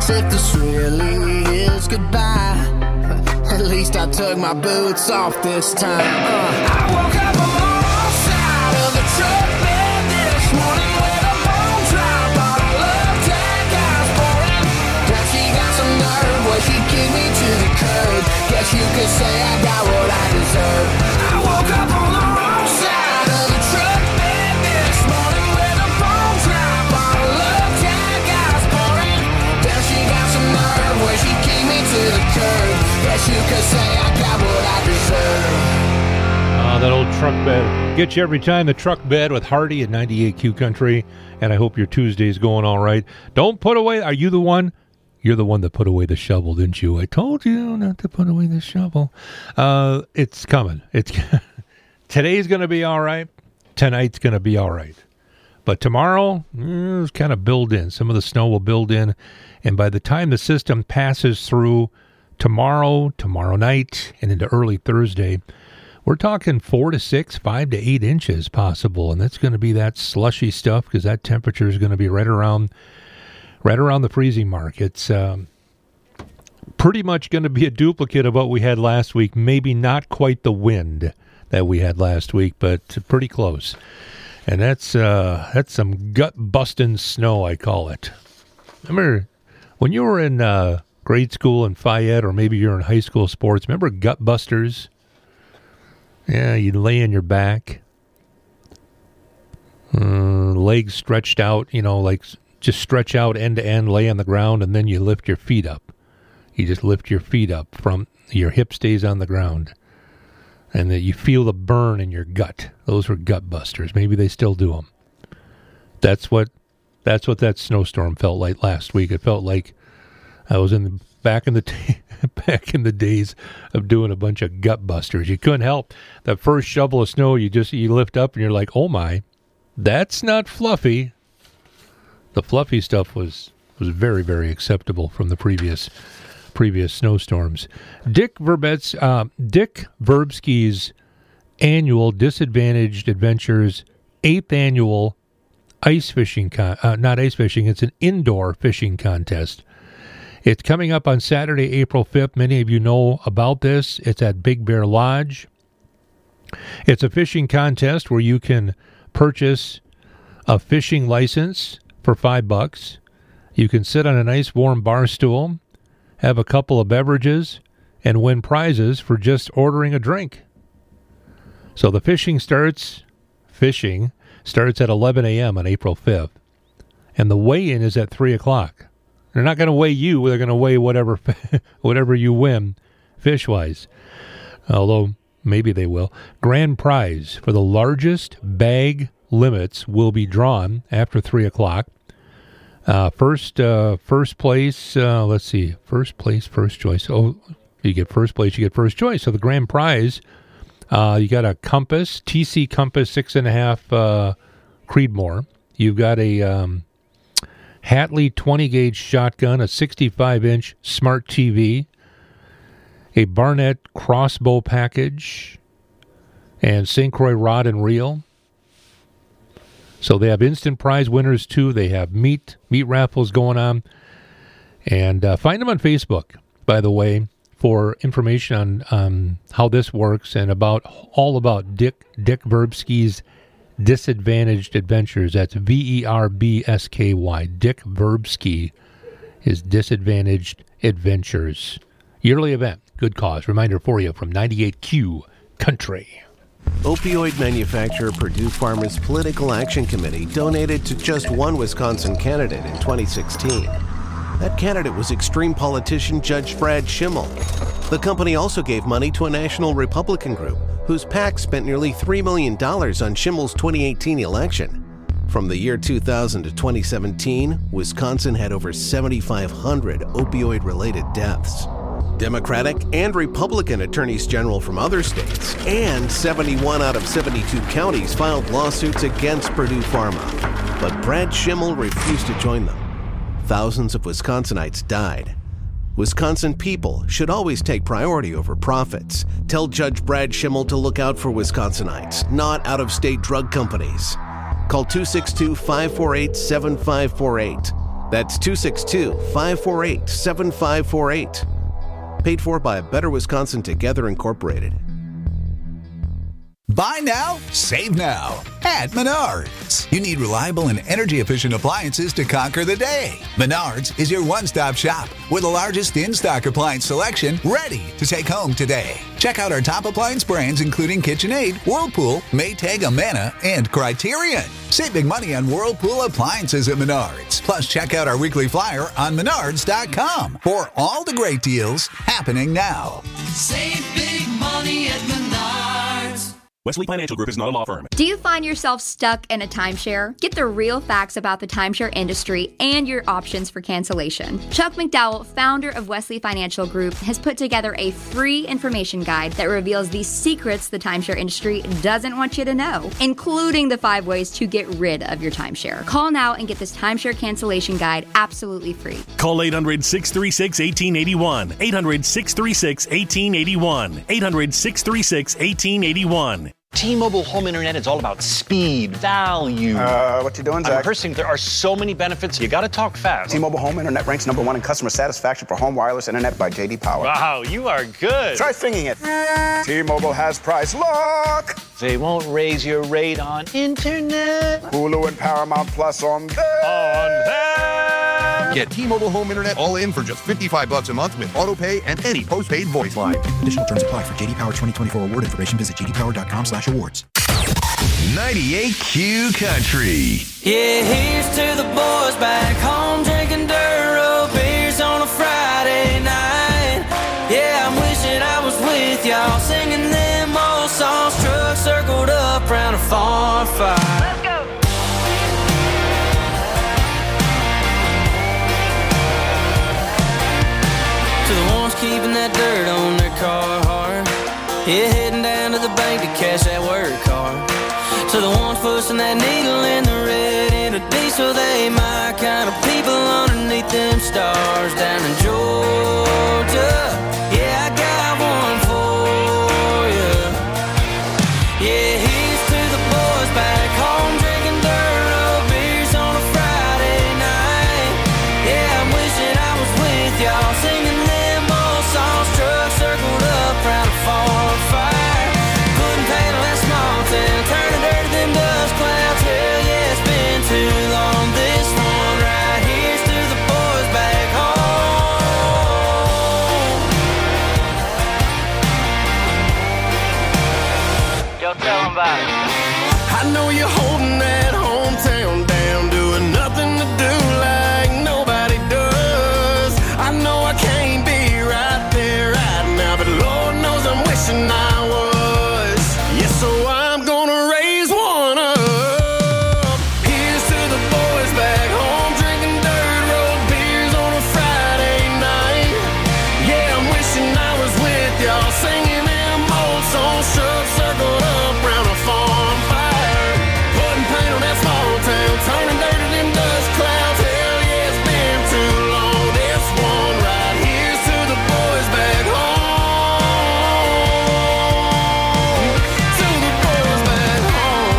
As if this really is goodbye. At least I took my boots off this time. uh. I woke up on the wrong side of the truck bed this morning with a bone drop on a love tag I was pouring. Now she got some nerve, well she kicked me to the curb. Guess you could say I got what I deserve. I woke up on the wrong side of the truck bed this morning with a bone drop on a love tag I was pouring. Now she got some nerve, well she kicked me to the curb. Guess you could say I got what I deserve. Oh, that old truck bed. Get you every time. The truck bed with Hardy at ninety-eight Q Country. And I hope your Tuesday's going all right. Don't put away. Are you the one? You're the one that put away the shovel, didn't you? I told you not to put away the shovel. Uh, it's coming. It's Today's going to be all right. Tonight's going to be all right. But tomorrow, mm, it's kind of build in. Some of the snow will build in. And by the time the system passes through tomorrow, tomorrow night, and into early Thursday, we're talking four to six, five to eight inches possible. And that's going to be that slushy stuff because that temperature is going to be right around right around the freezing mark. It's um, pretty much going to be a duplicate of what we had last week. Maybe not quite the wind that we had last week, but pretty close. And that's uh, that's some gut-busting snow, I call it. Remember when you were in uh, grade school in Fayette, or maybe you're in high school sports, remember gut busters? Yeah, you'd lay on your back, uh, legs stretched out, you know, like just stretch out end to end, lay on the ground, and then you lift your feet up. You just lift your feet up from your hip stays on the ground, and that you feel the burn in your gut. Those were gut busters. Maybe they still do them. That's what that's what that snowstorm felt like last week. It felt like I was in the back in the t- back in the days of doing a bunch of gut busters. You couldn't help that first shovel of snow. You just you lift up and you're like, oh my, that's not fluffy. The fluffy stuff was was very very acceptable from the previous previous snowstorms. Dick Verbet's uh, Dick Verbsky's annual Disadvantaged Adventures eighth annual ice fishing con- uh, not ice fishing. It's an indoor fishing contest. It's coming up on Saturday, April fifth. Many of you know about this. It's at Big Bear Lodge. It's a fishing contest where you can purchase a fishing license for five bucks. You can sit on a nice warm bar stool, have a couple of beverages, and win prizes for just ordering a drink. So the fishing starts, fishing starts at eleven a.m. on April fifth. And the weigh-in is at three o'clock. They're not going to weigh you. They're going to weigh whatever whatever you win fish-wise. Although, maybe they will. Grand prize for the largest bag limits will be drawn after three o'clock. Uh, first uh, first place, uh, let's see. First place, first choice. Oh, you get first place, you get first choice. So the grand prize, uh, you got a Compass, T C Compass six and a half uh, Creedmoor. You've got a... Um, Hatley twenty gauge shotgun, a sixty-five inch smart T V, a Barnett crossbow package, and Saint Croix rod and reel. So they have instant prize winners too. They have meat meat raffles going on, and uh, find them on Facebook, by the way, for information on um, how this works and about all about Dick Dick Verbsky's Disadvantaged Adventures. That's V E R B S K Y. Dick Verbsky, his Disadvantaged Adventures. Yearly event. Good cause. Reminder for you from ninety-eight Q Country. Opioid manufacturer Purdue Pharma's Political Action Committee donated to just one Wisconsin candidate in twenty sixteen. That candidate was extreme politician Judge Brad Schimmel. The company also gave money to a national Republican group whose PAC spent nearly three million dollars on Schimmel's twenty eighteen election. From the year two thousand to twenty seventeen, Wisconsin had over seventy-five hundred opioid-related deaths. Democratic and Republican attorneys general from other states and seventy-one out of seventy-two counties filed lawsuits against Purdue Pharma. But Brad Schimmel refused to join them. Thousands of Wisconsinites died. Wisconsin people should always take priority over profits. Tell Judge Brad Schimmel to look out for Wisconsinites, not out-of-state drug companies. Call two six two, five four eight, seven five four eight. That's two six two, five four eight, seven five four eight. Paid for by Better Wisconsin Together Incorporated. Buy now, save now at Menards. You need reliable and energy-efficient appliances to conquer the day. Menards is your one-stop shop with the largest in-stock appliance selection ready to take home today. Check out our top appliance brands including KitchenAid, Whirlpool, Maytag, Amana, and Criterion. Save big money on Whirlpool appliances at Menards. Plus, check out our weekly flyer on menards dot com for all the great deals happening now. Save big money at Menards. Wesley Financial Group is not a law firm. Do you find yourself stuck in a timeshare? Get the real facts about the timeshare industry and your options for cancellation. Chuck McDowell, founder of Wesley Financial Group, has put together a free information guide that reveals the secrets the timeshare industry doesn't want you to know, including the five ways to get rid of your timeshare. Call now and get this timeshare cancellation guide absolutely free. Call eight hundred, six three six, one eight eight one. eight hundred, six three six, one eight eight one. eight hundred, six three six, one eight eight one. T-Mobile Home Internet is all about speed, value. Uh, what you doing, Zach? I'm rehearsing. There are so many benefits. You got to talk fast. T-Mobile Home Internet ranks number one in customer satisfaction for home wireless internet by J D Power. Wow, you are good. Try singing it. T-Mobile has price lock. They won't raise your rate on internet. Hulu and Paramount Plus on there. On there. Get T-Mobile Home Internet all in for just fifty-five bucks a month with auto pay and any postpaid voice line. Additional terms apply. For J D Power twenty twenty-four award information, visit j d power dot com slash awards. ninety-eight Q Country. Yeah, here's to the boys back home drinking dirt road beers on a Friday night. Yeah, I'm wishing I was with y'all singing them old songs. Trucks circled up round a farm fire. Let's go. To the ones keeping that dirt on their car hard. Yeah, heading down to the bank to cash that work card. To the ones pushing that needle in the red into diesel, they my kind of people underneath them stars down in Georgia. Yeah, I got one for you. Yeah, here's to the boys back home drinking dirt road beers on a Friday night. Yeah, I'm wishing I was with y'all singing them old songs. Trucks circled up round a farm fire. Putting paint on that small town, turning dirt to them dust clouds. Hell yeah, it's been too long. This one right here's to the boys back home. Yo, tell them about it. I know you're holding that hometown down, doing nothing to do like nobody does. I know I can't be right there right now, but Lord knows I'm wishing I was. Yeah, so I'm gonna raise one up. Here's to the boys back home drinking dirt road beers on a Friday night. Yeah, I'm wishing I was with y'all singing them old songs. Trucks circled up round a farm fire. Putting paint on that small town, turning dirt to them dust clouds. Hell yeah, it's been too long. This one right here's to the boys back home. To the boys back home.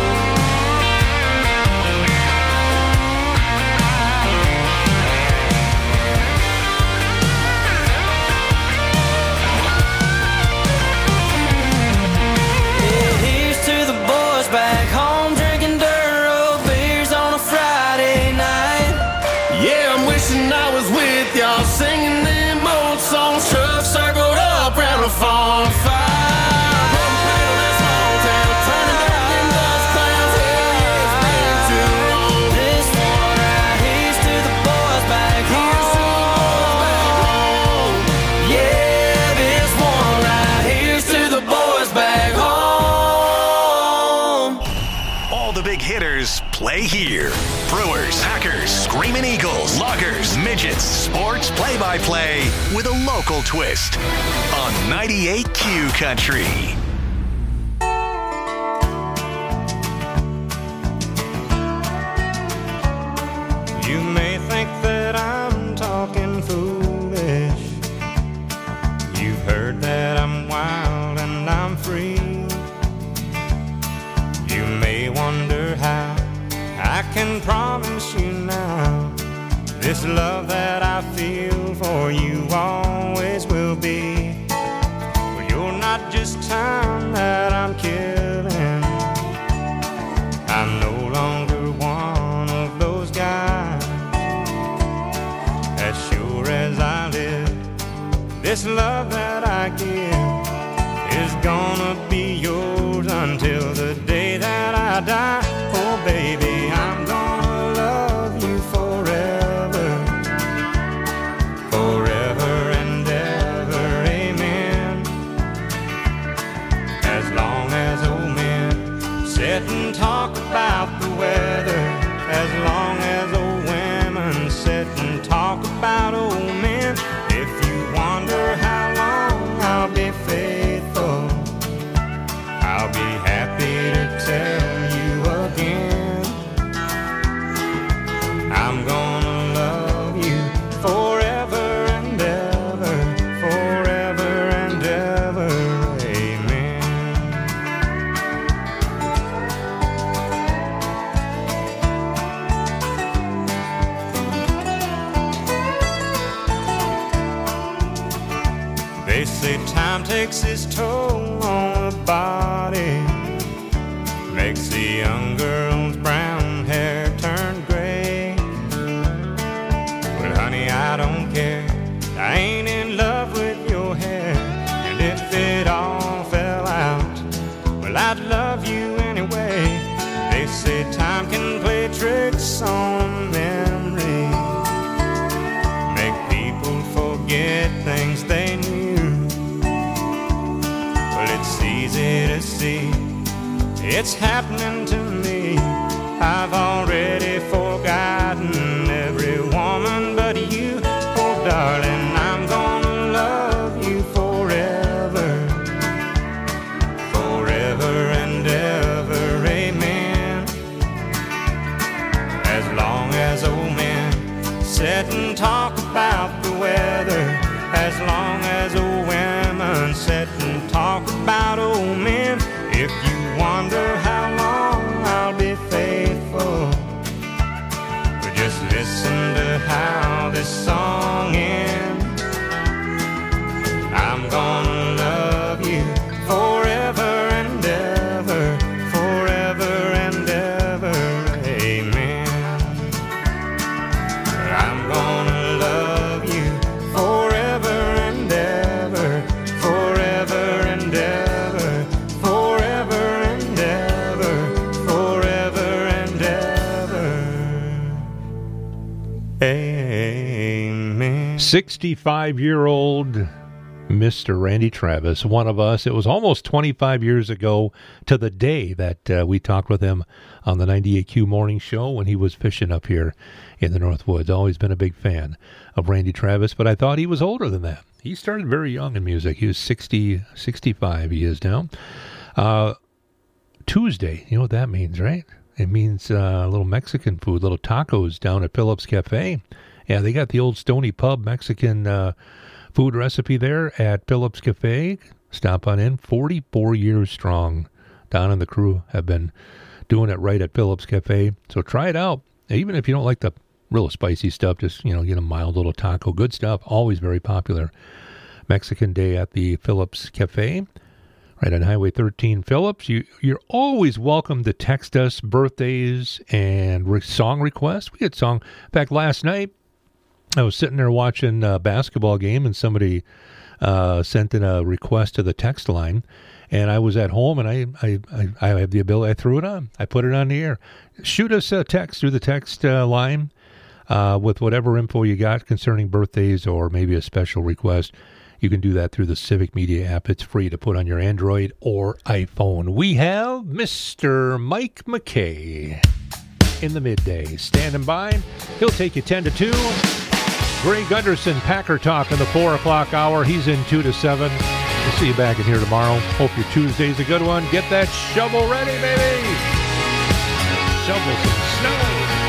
Yeah, here's to the boys back home drinking dirt road beers on a Friday night. Yeah, I'm wishing I was with y'all singing them old songs. Trucks circled up round a farm fire. Putting paint on that small town, turning dirt to them dust clouds. Hell yeah, it's been too long. This one right here's to the boys back home. Yeah, this one right here's to the boys back home. All the big hitters play here. Brewers, Packers, Screaming Eagles, Loggers, Midgets, sports play-by-play with a local twist on ninety-eight Q Country. You may think that I'm talking foolish. You've heard that I'm wild and I'm free. You may wonder how I can promise you now this This love that I feel for you always will be. But you're not just time that I'm killing. I'm no longer one of those guys. As sure as I live, this love that I give is gonna be yours until the day that I die. Oh baby, I'm gonna love you forever, forever and ever, amen. As long as old men sit and talk about the weather, as long as old women sit and talk about old men. If you wonder how long I'll be faithful, I'll be happy to tell you again. I'm gonna love you forever and ever, forever and ever, amen. They say time takes its toll on the body, makes the young girl's brown hair turn gray. Well, honey, I don't care. I ain't in love with your hair. And if it all fell out, well, I'd love you anyway. They say time can play tricks on memory, make people forget things they knew. Well, it's easy to see it's happening to me. I've already forgotten every woman but you. Oh, darling, I'm gonna love you forever, forever and ever, amen. As long as old men sit and talk about the weather, as long as old women sit and talk about old men. If you wonder how long I'll be faithful, but just listen to how this song ends. I'm gonna love you forever and ever, forever and ever, amen. I'm gonna love you forever and ever, forever and ever, forever and ever, forever and ever, amen. sixty-five-year-old Mister Randy Travis, one of us. It was almost twenty-five years ago to the day that uh, we talked with him on the ninety-eight Q Morning Show when he was fishing up here in the Northwoods. Always been a big fan of Randy Travis, but I thought he was older than that. He started very young in music. He was sixty, sixty-five, he is now. Uh, Tuesday, you know what that means, right? It means uh, a little Mexican food, little tacos down at Phillips Cafe. Yeah, they got the old Stony Pub Mexican uh, food recipe there at Phillips Cafe. Stop on in. forty-four years strong. Don and the crew have been doing it right at Phillips Cafe. So try it out. Even if you don't like the real spicy stuff, just, you know, get a mild little taco. Good stuff. Always very popular. Mexican Day at the Phillips Cafe, right on Highway thirteen Phillips. You, you're always welcome to text us birthdays and re- song requests. We had song. In fact, last night, I was sitting there watching a basketball game, and somebody uh, sent in a request to the text line. And I was at home, and I, I, I, I have the ability. I threw it on. I put it on the air. Shoot us a text through the text uh, line uh, with whatever info you got concerning birthdays or maybe a special request. You can do that through the Civic Media app. It's free to put on your Android or iPhone. We have Mister Mike McKay in the midday standing by. He'll take you ten to two. Greg Gunderson, Packer Talk in the four o'clock hour. He's in two to seven. We'll see you back in here tomorrow. Hope your Tuesday's a good one. Get that shovel ready, baby. Shovel some snow.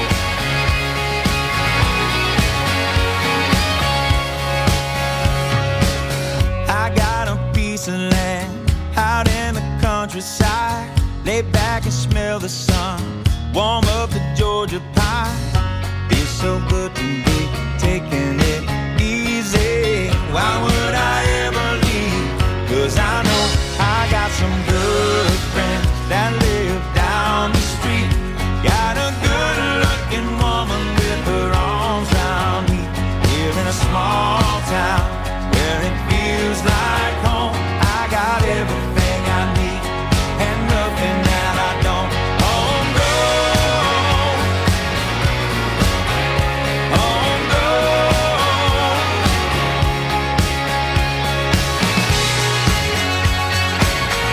I got a piece of land out in the countryside. Lay back and smell the sun. Warm up the Georgia pie. Feels so good to be taking it easy while we're